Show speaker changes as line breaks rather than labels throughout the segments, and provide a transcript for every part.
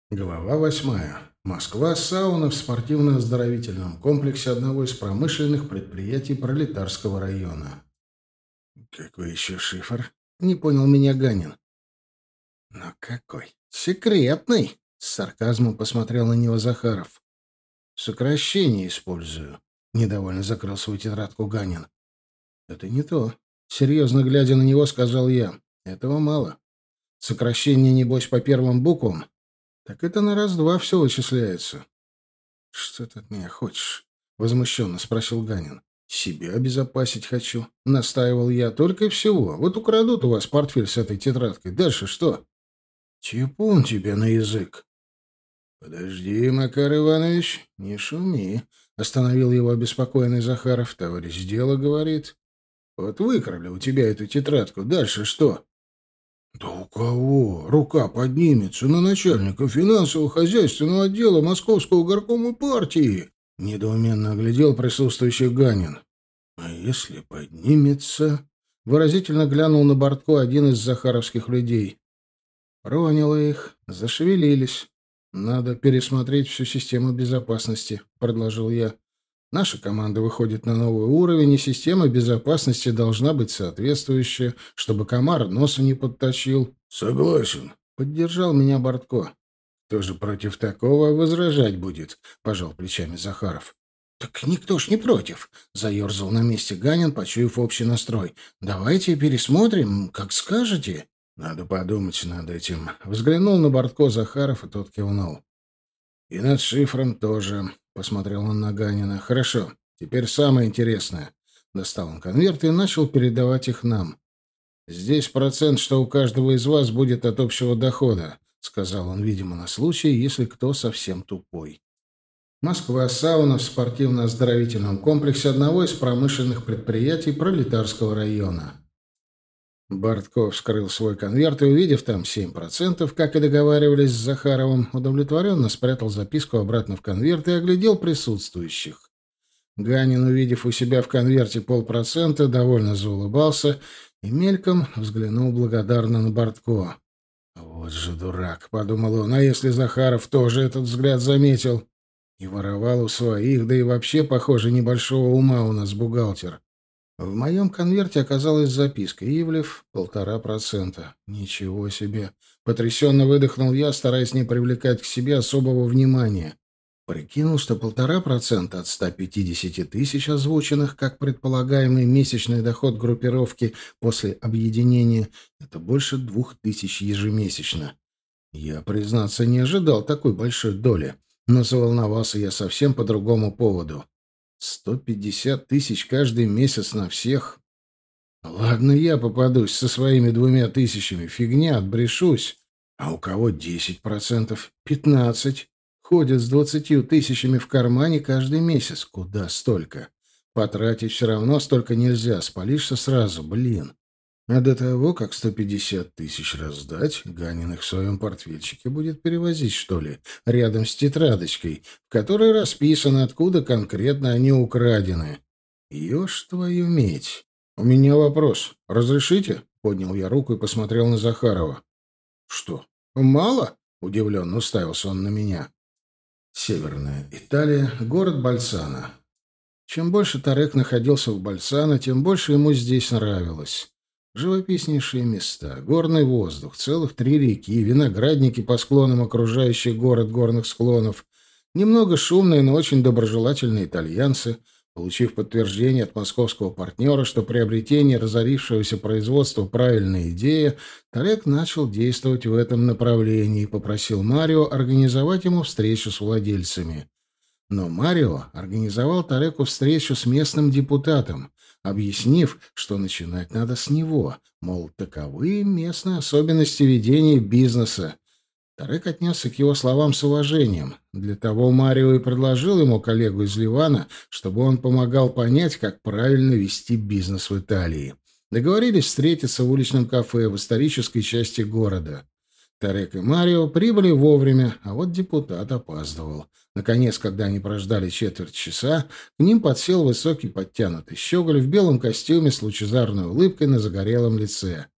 Глава 8. Москва. Сауна в спортивно-оздоровительном комплексе одного из промышленных предприятий Пролетарского района. «Какой еще шифр?» — не понял меня Ганин. «Но какой? Секретный!» — с сарказмом посмотрел на него Захаров. «Сокращение использую», — недовольно закрыл свою тетрадку Ганин. «Это не то. Серьезно глядя на него, сказал я. Этого мало. Сокращение, небось, по первым буквам? Так это на раз-два все вычисляется». «Что ты от меня хочешь?» — возмущенно спросил Ганин. «Себя обезопасить хочу», — настаивал я. «Только и всего. Вот украдут у вас портфель с этой тетрадкой. Дальше что?» «Типун тебе на язык». «Подожди, Макар Иванович, не шуми», — остановил его обеспокоенный Захаров. «Товарищ дело говорит. Вот выкрали у тебя эту тетрадку. Дальше что?» «Да у кого? Рука поднимется на начальника финансово-хозяйственного отдела Московского горкома партии!» Недоуменно оглядел присутствующих Ганин. «А если поднимется?» Выразительно глянул на Бортко один из захаровских людей. Проняло их, зашевелились. «Надо пересмотреть всю систему безопасности», — предложил я. «Наша команда выходит на новый уровень, и система безопасности должна быть соответствующая, чтобы комар носа не подточил». «Согласен», — поддержал меня Бортко. «Кто же против такого возражать будет?» — пожал плечами Захаров. «Так никто ж не против», — заерзал на месте Ганин, почуяв общий настрой. «Давайте пересмотрим, как скажете». «Надо подумать над этим». Взглянул на Бортко Захаров, и тот кивнул. «И над шифром тоже», — посмотрел он на Ганина. «Хорошо, теперь самое интересное». Достал он конверты и начал передавать их нам. «Здесь процент, что у каждого из вас будет от общего дохода», — сказал он, видимо, на случай, если кто совсем тупой. Москва. Сауна в спортивно-оздоровительном комплексе одного из промышленных предприятий Пролетарского района. Бортков вскрыл свой конверт и, увидев там 7%, как и договаривались с Захаровым, удовлетворенно спрятал записку обратно в конверт и оглядел присутствующих. Ганин, увидев у себя в конверте 0,5%, довольно заулыбался и мельком взглянул благодарно на Бортко. «Вот же дурак», — подумал он, — «а если Захаров тоже этот взгляд заметил?» И воровал у своих, да и вообще, похоже, небольшого ума у нас бухгалтер. В моем конверте оказалась записка. Ивлев, 1,5%. Ничего себе. Потрясенно выдохнул я, стараясь не привлекать к себе особого внимания. Прикинул, что 1,5% от 150 тысяч, озвученных как предполагаемый месячный доход группировки после объединения, это больше 2000 ежемесячно. Я, признаться, не ожидал такой большой доли, но заволновался я совсем по другому поводу. 150 тысяч каждый месяц на всех. Ладно, я попадусь со своими 2000, фигня, отбрешусь. А у кого 10%, 15%? Ходят с 20 000 в кармане каждый месяц. Куда столько? Потратить все равно столько нельзя, спалишься сразу, блин. А до того, как 150 тысяч раздать, Ганин их в своем портфельчике будет перевозить, что ли, рядом с тетрадочкой, в которой расписано, откуда конкретно они украдены. Ешь твою медь. У меня вопрос. Разрешите? Поднял я руку и посмотрел на Захарова. Что, мало? Удивленно уставился он на меня. Северная Италия, город Больцано. Чем больше Тарек находился в Больцано, тем больше ему здесь нравилось. Живописнейшие места, горный воздух, целых 3 реки, виноградники по склонам, окружающий город горных склонов, немного шумные, но очень доброжелательные итальянцы. Получив подтверждение от московского партнера, что приобретение разорившегося производства правильная идея, Тарек начал действовать в этом направлении и попросил Марио организовать ему встречу с владельцами. Но Марио организовал Тареку встречу с местным депутатом, объяснив, что начинать надо с него, мол, таковы местные особенности ведения бизнеса. Тарек отнесся к его словам с уважением. Для того Марио и предложил ему коллегу из Ливана, чтобы он помогал понять, как правильно вести бизнес в Италии. Договорились встретиться в уличном кафе в исторической части города. Тарек и Марио прибыли вовремя, а вот депутат опаздывал. Наконец, когда они прождали четверть часа, к ним подсел высокий подтянутый щеголь в белом костюме с лучезарной улыбкой на загорелом лице.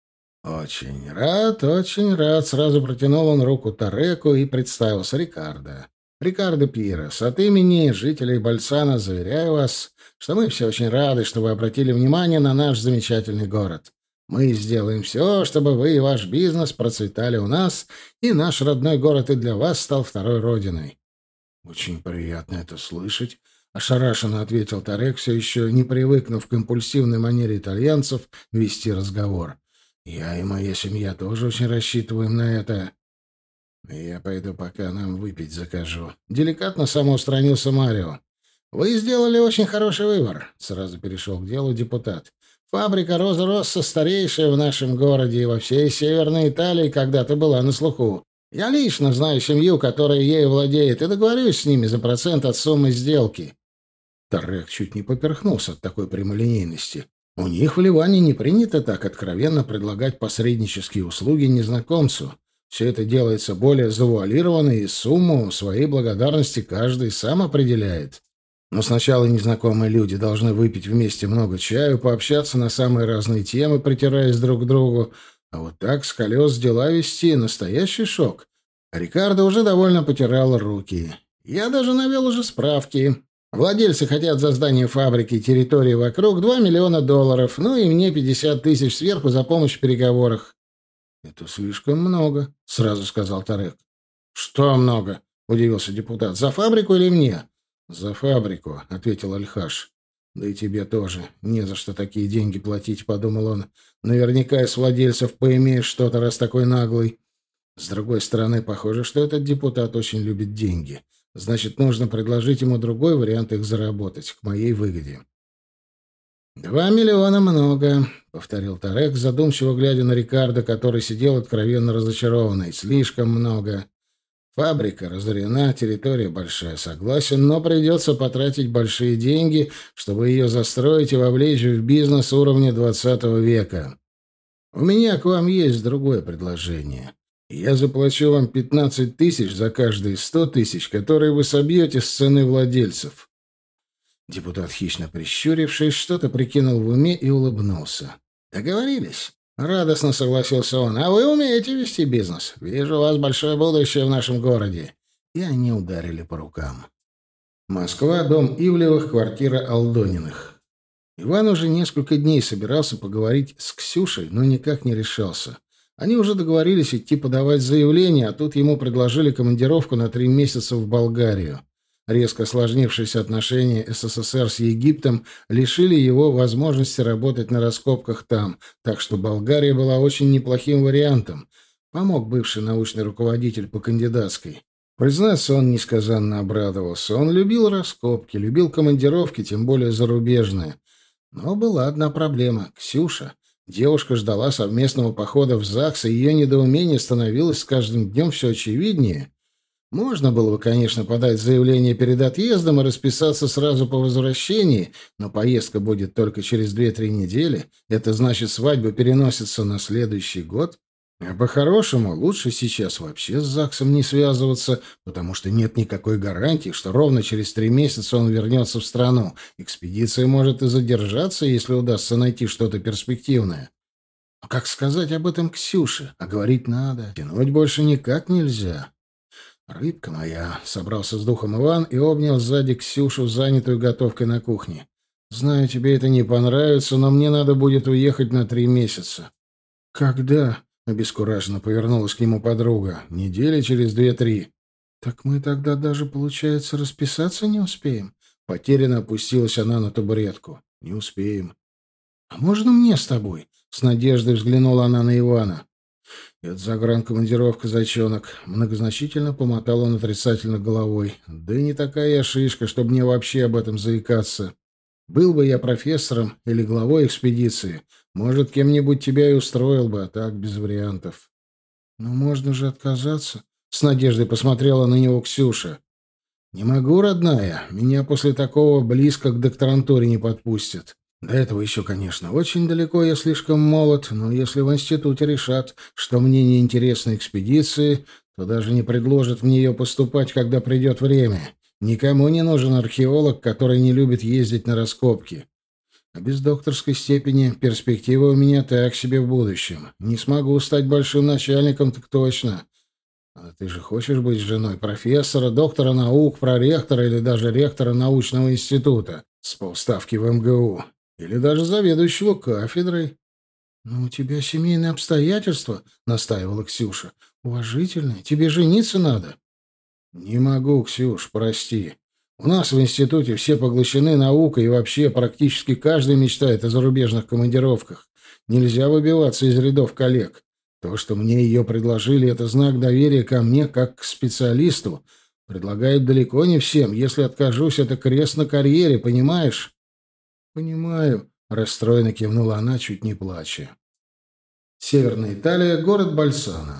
Очень рад. Сразу протянул он руку Тареку и представился Рикардо. Рикардо Пирос, от имени жителей Бальсана заверяю вас, что мы все очень рады, что вы обратили внимание на наш замечательный город. Мы сделаем все, чтобы вы и ваш бизнес процветали у нас, и наш родной город и для вас стал второй родиной. Очень приятно это слышать, ошарашенно ответил Тарек, все еще не привыкнув к импульсивной манере итальянцев вести разговор. Я и моя семья тоже очень рассчитываем на это. Я пойду пока нам выпить закажу. Деликатно самоустранился Марио. Вы сделали очень хороший выбор, сразу перешел к делу депутат. Фабрика «Роза Росса» старейшая в нашем городе и во всей Северной Италии когда-то была на слуху. Я лично знаю семью, которая ею владеет, и договорюсь с ними за процент от суммы сделки. Тарек чуть не поперхнулся от такой прямолинейности. У них в Ливане не принято так откровенно предлагать посреднические услуги незнакомцу. Все это делается более завуалированно, и сумму своей благодарности каждый сам определяет. Но сначала незнакомые люди должны выпить вместе много чаю, пообщаться на самые разные темы, притираясь друг к другу. А вот так с колес дела вести — настоящий шок. Рикардо уже довольно потирал руки. Я даже навел уже справки. Владельцы хотят за здание фабрики и территории вокруг $2 миллиона, ну и мне 50 тысяч сверху за помощь в переговорах. — Это слишком много, — сразу сказал Тарек. — Что много? — удивился депутат. — За фабрику или мне? — За фабрику, — ответил Альхаш. — Да и тебе тоже. Не за что такие деньги платить, — подумал он. Наверняка из владельцев поимеешь что-то, раз такой наглый. С другой стороны, похоже, что этот депутат очень любит деньги. Значит, нужно предложить ему другой вариант их заработать, к моей выгоде. «2 миллиона много», — повторил Тарек, задумчиво глядя на Рикардо, который сидел откровенно разочарованный. «Слишком много. Фабрика разорена, территория большая, согласен, но придется потратить большие деньги, чтобы ее застроить и вовлечь в бизнес уровня 20 века. У меня к вам есть другое предложение. Я заплачу вам 15 тысяч за каждые 100 тысяч, которые вы собьете с цены владельцев». Депутат, хищно прищурившись, что-то прикинул в уме и улыбнулся. «Договорились?» — радостно согласился он. «А вы умеете вести бизнес. Вижу, у вас большое будущее в нашем городе». И они ударили по рукам. Москва, дом Ивлевых, квартира Алдониных. Иван уже несколько дней собирался поговорить с Ксюшей, но никак не решался. Они уже договорились идти подавать заявление, а тут ему предложили командировку на 3 месяца в Болгарию. Резко осложнившиеся отношения СССР с Египтом лишили его возможности работать на раскопках там, так что Болгария была очень неплохим вариантом. Помог бывший научный руководитель по кандидатской. Признаться, он несказанно обрадовался. Он любил раскопки, любил командировки, тем более зарубежные. Но была одна проблема — Ксюша. Девушка ждала совместного похода в ЗАГС, и ее недоумение становилось с каждым днем все очевиднее. Можно было бы, конечно, подать заявление перед отъездом и расписаться сразу по возвращении, но поездка будет только через 2-3 недели. Это значит, свадьба переносится на следующий год. А по-хорошему, лучше сейчас вообще с ЗАГСом не связываться, потому что нет никакой гарантии, что ровно через 3 месяца он вернется в страну. Экспедиция может и задержаться, если удастся найти что-то перспективное. Но как сказать об этом Ксюше? А говорить надо. Тянуть больше никак нельзя. «Рыбка моя», — собрался с духом Иван и обнял сзади Ксюшу, занятую готовкой на кухне. «Знаю, тебе это не понравится, но мне надо будет уехать на 3 месяца». «Когда?» — обескураженно повернулась к нему подруга. «Недели через 2-3». «Так мы тогда даже, получается, расписаться не успеем?» Потерянно опустилась она на табуретку. «Не успеем». «А можно мне с тобой?» — с надеждой взглянула она на Ивана. «Это загранкомандировка, зайчонок». Многозначительно помотал он отрицательно головой. «Да и не такая я шишка, чтобы мне вообще об этом заикаться. Был бы я профессором или главой экспедиции, может, кем-нибудь тебя и устроил бы, а так без вариантов». «Ну, можно же отказаться», — с надеждой посмотрела на него Ксюша. «Не могу, родная. Меня после такого близко к докторантуре не подпустят. До этого еще, конечно, очень далеко, я слишком молод, но если в институте решат, что мне не интересны экспедиции, то даже не предложат в нее поступать, когда придет время. Никому не нужен археолог, который не любит ездить на раскопки. А без докторской степени перспективы у меня так себе в будущем. Не смогу стать большим начальником, так точно. А ты же хочешь быть женой профессора, доктора наук, проректора или даже ректора научного института с полставки в МГУ? Или даже заведующего кафедрой? «Но у тебя семейные обстоятельства», — настаивала Ксюша. «Уважительные. Тебе жениться надо». «Не могу, Ксюш, прости. У нас в институте все поглощены наукой, и вообще практически каждый мечтает о зарубежных командировках. Нельзя выбиваться из рядов коллег. То, что мне ее предложили, это знак доверия ко мне как к специалисту. Предлагают далеко не всем. Если откажусь, это крест на карьере, понимаешь?» «Понимаю», — расстроенно кивнула она, чуть не плача. Северная Италия, город Бальсано.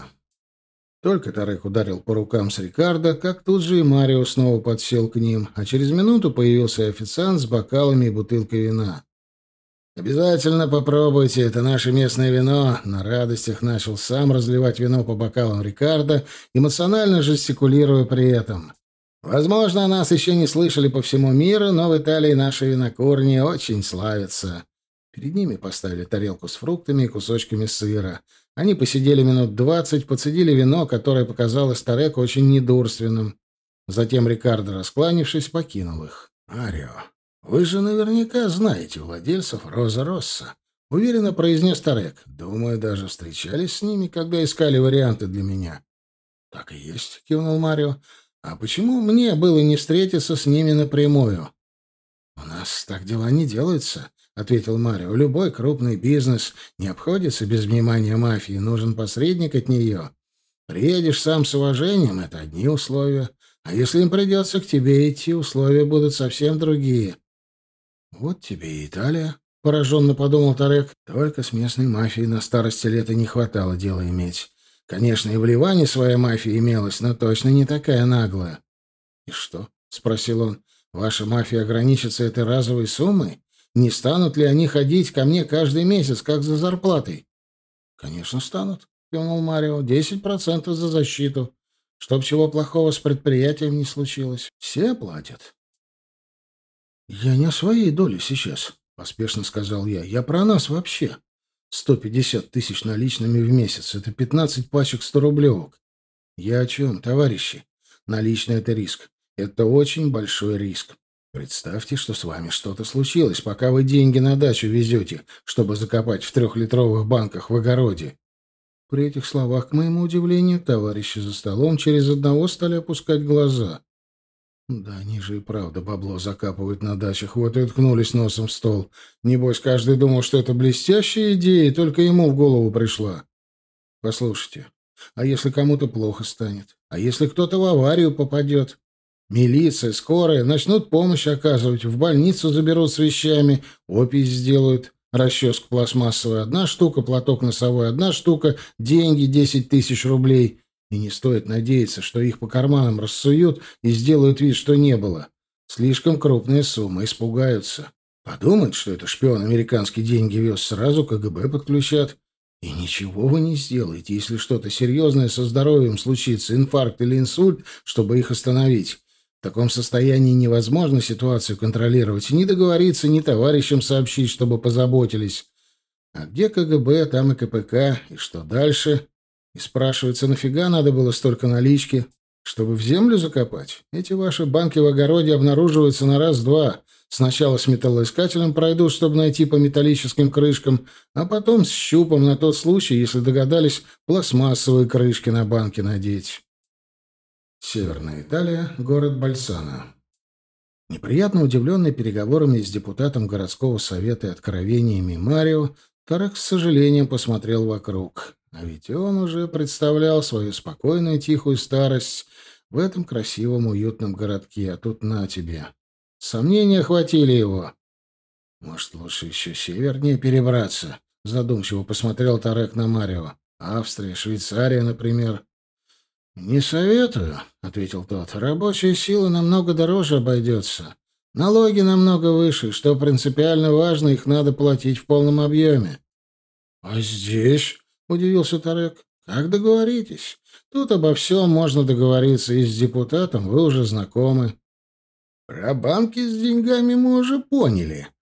Только Тарек ударил по рукам с Рикардо, как тут же и Марио снова подсел к ним, а через минуту появился официант с бокалами и бутылкой вина. «Обязательно попробуйте, это наше местное вино», — на радостях начал сам разливать вино по бокалам Рикардо, эмоционально жестикулируя при этом. «Возможно, о нас еще не слышали по всему миру, но в Италии наши винокурни очень славятся». Перед ними поставили тарелку с фруктами и кусочками сыра. Они посидели минут 20, поцедили вино, которое показалось Тареку очень недурственным. Затем Рикардо, раскланившись, покинул их. «Арио, вы же наверняка знаете владельцев Роза Росса», — уверенно произнес Тарек. «Думаю, даже встречались с ними, когда искали варианты для меня». «Так и есть», — кивнул Марио. «А почему мне было не встретиться с ними напрямую?» «У нас так дела не делаются», — ответил Марио. «Любой крупный бизнес не обходится без внимания мафии. Нужен посредник от нее. Приедешь сам с уважением — это одни условия. А если им придется к тебе идти, условия будут совсем другие». «Вот тебе и Италия», — пораженно подумал Тарек. «Только с местной мафией на старости лет и не хватало дела иметь. Конечно, и в Ливане своя мафия имелась, но точно не такая наглая». «И что?» — спросил он. «Ваша мафия ограничится этой разовой суммой? Не станут ли они ходить ко мне каждый месяц, как за зарплатой?» «Конечно, станут», — кивнул Марио. «10% за защиту. Чтоб чего плохого с предприятием не случилось. Все платят». «Я не о своей доле сейчас», — поспешно сказал я. «Я про нас вообще. 150 тысяч наличными в месяц — это 15 пачек 100-рублевок. Я о чем, товарищи? Наличный — это риск. Это очень большой риск. Представьте, что с вами что-то случилось, пока вы деньги на дачу везете, чтобы закопать в 3-литровых банках в огороде». При этих словах, к моему удивлению, товарищи за столом через одного стали опускать глаза. Да, они же и правда бабло закапывают на дачах, вот и уткнулись носом в стол. Небось, каждый думал, что это блестящая идея, и только ему в голову пришла. Послушайте, а если кому-то плохо станет? А если кто-то в аварию попадет? Милиция, скорая начнут помощь оказывать, в больницу заберут с вещами, опись сделают, расческа пластмассовая — одна штука, платок носовой — одна штука, деньги — 10 тысяч рублей. И не стоит надеяться, что их по карманам рассуют и сделают вид, что не было. Слишком крупная сумма, испугаются. Подумают, что это шпион американские деньги вез, сразу КГБ подключат. И ничего вы не сделаете, если что-то серьезное со здоровьем случится, инфаркт или инсульт, чтобы их остановить. В таком состоянии невозможно ситуацию контролировать, ни договориться, ни товарищам сообщить, чтобы позаботились. А где КГБ, там и КПК, и что дальше? И спрашивается, нафига надо было столько налички? Чтобы в землю закопать? Эти ваши банки в огороде обнаруживаются на раз-два. Сначала с металлоискателем пройдут, чтобы найти по металлическим крышкам, а потом с щупом на тот случай, если догадались пластмассовые крышки на банки надеть. Северная Италия, город Бальсано. Неприятно удивленный переговорами с депутатом городского совета и откровениями Марио, Тарек с сожалением посмотрел вокруг. А ведь он уже представлял свою спокойную тихую старость в этом красивом уютном городке, а тут на тебе. Сомнения охватили его. «Может, лучше еще севернее перебраться?» — задумчиво посмотрел Тарек на Марио. «Австрия, Швейцария, например». «Не советую», — ответил тот. «Рабочая сила намного дороже обойдется. Налоги намного выше, что принципиально важно, их надо платить в полном объеме». «А здесь?» — удивился Тарек. «Как договоритесь? Тут обо всем можно договориться, и с депутатом вы уже знакомы». «Про банки с деньгами мы уже поняли»,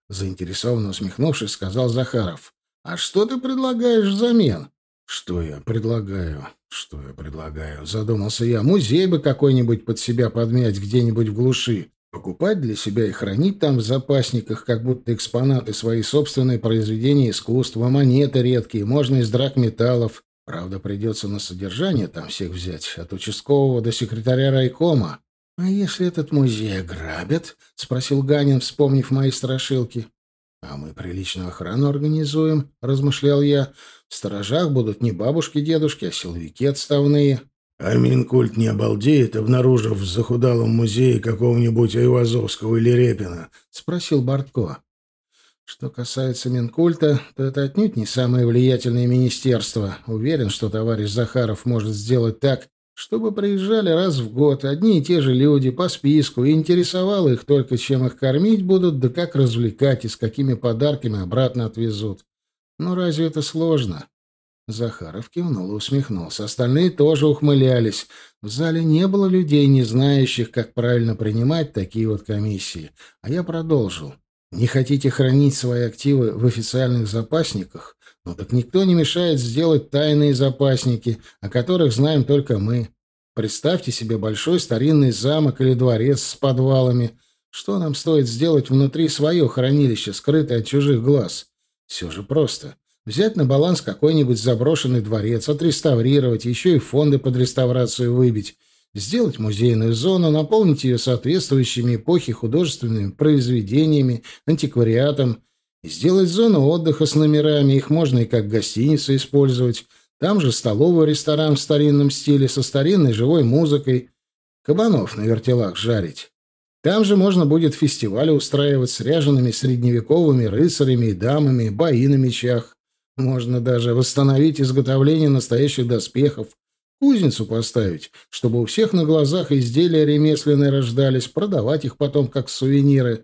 Заинтересованно усмехнувшись, сказал Захаров. «А что ты предлагаешь взамен?» «Что я предлагаю? Что я предлагаю?» Задумался я. «Музей бы какой-нибудь под себя подмять где-нибудь в глуши. Покупать для себя и хранить там в запасниках, как будто экспонаты свои собственные произведения искусства, монеты редкие, можно из драгметаллов. Правда, придется на содержание там всех взять, от участкового до секретаря райкома». «А если этот музей ограбят?» — спросил Ганин, вспомнив мои страшилки. «А мы приличную охрану организуем», — размышлял я. «В сторожах будут не бабушки-дедушки, а силовики отставные». «А Минкульт не обалдеет, обнаружив в захудалом музее какого-нибудь Айвазовского или Репина?» — спросил Бортко. «Что касается Минкульта, то это отнюдь не самое влиятельное министерство. Уверен, что товарищ Захаров может сделать так, чтобы приезжали раз в год одни и те же люди по списку, и интересовало их только, чем их кормить будут, да как развлекать и с какими подарками обратно отвезут. Но разве это сложно?» Захаров кивнул и усмехнулся. Остальные тоже ухмылялись. В зале не было людей, не знающих, как правильно принимать такие вот комиссии. А я продолжил. «Не хотите хранить свои активы в официальных запасниках? Ну так никто не мешает сделать тайные запасники, о которых знаем только мы. Представьте себе большой старинный замок или дворец с подвалами. Что нам стоит сделать внутри свое хранилище, скрытое от чужих глаз? Все же просто. Взять на баланс какой-нибудь заброшенный дворец, отреставрировать, еще и фонды под реставрацию выбить, сделать музейную зону, наполнить ее соответствующими эпохе художественными произведениями, антиквариатом, и сделать зону отдыха с номерами, их можно и как гостиницу использовать, там же столовый ресторан в старинном стиле со старинной живой музыкой, кабанов на вертелах жарить. Там же можно будет фестивали устраивать с ряжеными средневековыми рыцарями и дамами, бои на мечах. Можно даже восстановить изготовление настоящих доспехов, кузницу поставить, чтобы у всех на глазах изделия ремесленные рождались, продавать их потом как сувениры.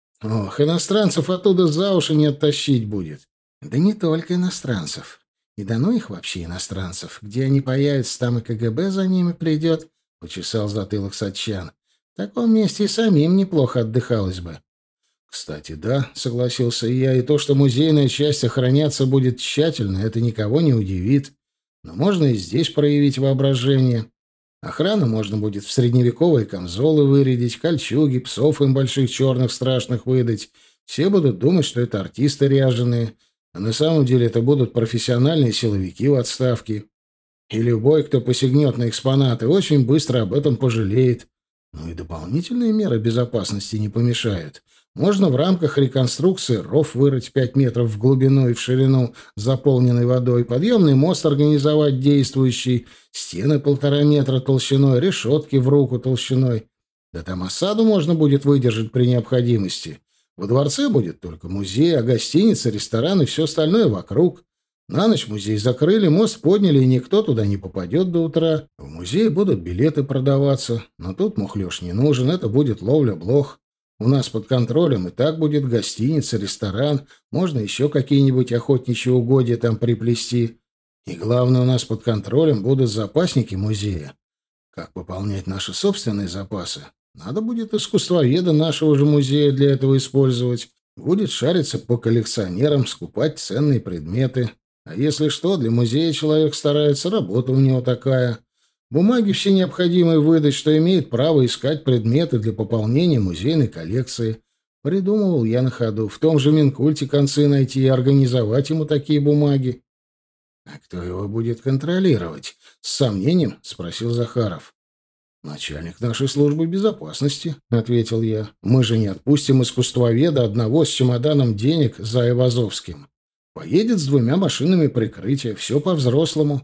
Ох, иностранцев оттуда за уши не оттащить будет. Да не только иностранцев. И да ну их вообще, иностранцев. Где они появятся, там и КГБ за ними придет, — почесал затылок Сатчан. В таком месте и самим неплохо отдыхалось бы. «Кстати, да», — согласился я, — «и то, что музейная часть охраняться будет тщательно, это никого не удивит. Но можно и здесь проявить воображение. Охрану можно будет в средневековые камзолы вырядить, кольчуги, псов им больших черных страшных выдать. Все будут думать, что это артисты ряженые, а на самом деле это будут профессиональные силовики в отставке. И любой, кто посягнет на экспонаты, очень быстро об этом пожалеет. Ну и дополнительные меры безопасности не помешают. Можно в рамках реконструкции ров вырыть 5 метров в глубину и в ширину, заполненный водой, подъемный мост организовать действующий, стены 1,5 метра толщиной, решетки в руку толщиной. Да там осаду можно будет выдержать при необходимости. Во дворце будет только музей, а гостиница, ресторан и все остальное вокруг. На ночь музей закрыли, мост подняли, и никто туда не попадет до утра. В музее будут билеты продаваться, но тут мухлёж не нужен, это будет ловля блох. У нас под контролем и так будет гостиница, ресторан, можно еще какие-нибудь охотничьи угодья там приплести. И главное, у нас под контролем будут запасники музея. Как пополнять наши собственные запасы? Надо будет искусствоведа нашего же музея для этого использовать. Будет шариться по коллекционерам, скупать ценные предметы. А если что, для музея человек старается, работа у него такая. Бумаги все необходимые выдать, что имеет право искать предметы для пополнения музейной коллекции. Придумывал я на ходу. В том же Минкульте концы найти и организовать ему такие бумаги. — А кто его будет контролировать? — с сомнением спросил Захаров. — Начальник нашей службы безопасности, — ответил я. — Мы же не отпустим искусствоведа одного с чемоданом денег за Айвазовским. Поедет с 2 машинами прикрытия. Все по-взрослому.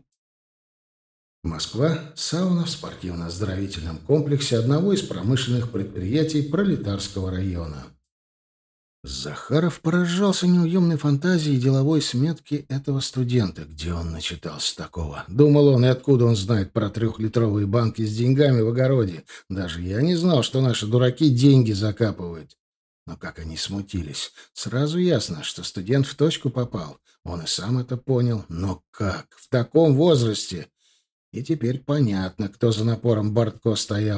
Москва. Сауна в спортивно-оздоровительном комплексе одного из промышленных предприятий Пролетарского района. Захаров поражался неуемной фантазией и деловой сметки этого студента. Где он начитался такого? Думал он, и откуда он знает про 3-литровые банки с деньгами в огороде? Даже я не знал, что наши дураки деньги закапывают. Но как они смутились. Сразу ясно, что студент в точку попал. Он и сам это понял. Но как? В таком возрасте? И теперь понятно, кто за напором Бортко стоял.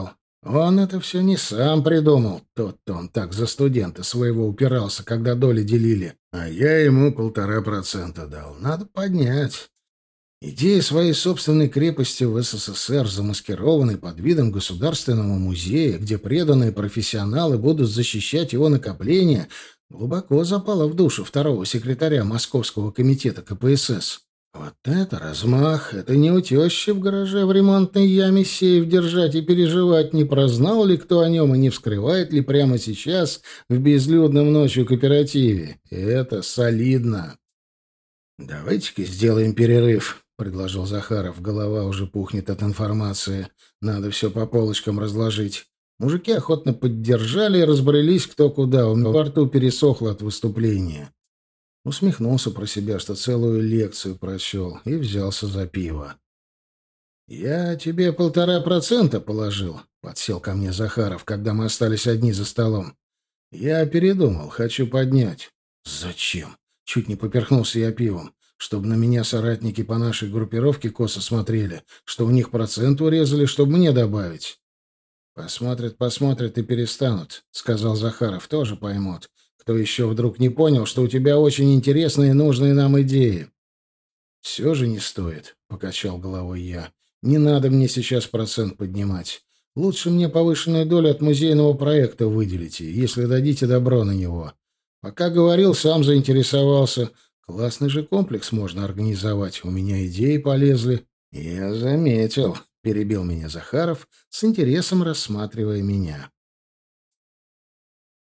Он это все не сам придумал. Тот-то он так за студента своего упирался, когда доли делили. А я ему 1,5% дал. Надо поднять. Идея своей собственной крепости в СССР, замаскированной под видом государственного музея, где преданные профессионалы будут защищать его накопления, глубоко запала в душу второго секретаря Московского комитета КПСС. Вот это размах! Это не у тещи в гараже в ремонтной яме сейф держать и переживать, не прознал ли кто о нем и не вскрывает ли прямо сейчас в безлюдном ночью кооперативе. Это солидно. «Давайте-ка сделаем перерыв», — предложил Захаров. Голова уже пухнет от информации. Надо все по полочкам разложить. Мужики охотно поддержали и разбрелись кто куда. У меня во рту пересохло от выступления. Усмехнулся про себя, что целую лекцию прочел, и взялся за пиво. «Я тебе 1,5% положил», — подсел ко мне Захаров, когда мы остались одни за столом. «Я передумал, хочу поднять». «Зачем?» — чуть не поперхнулся я пивом. «Чтобы на меня соратники по нашей группировке косо смотрели, что у них процент урезали, чтобы мне добавить». «Посмотрят, посмотрят и перестанут», — сказал Захаров. «Тоже поймут. Кто еще вдруг не понял, что у тебя очень интересные и нужные нам идеи?» «Все же не стоит», — покачал головой я. «Не надо мне сейчас процент поднимать. Лучше мне повышенную долю от музейного проекта выделите, если дадите добро на него. Пока говорил, сам заинтересовался. Классный же комплекс можно организовать. У меня идеи полезли». «Я заметил», — перебил меня Захаров, с интересом рассматривая меня.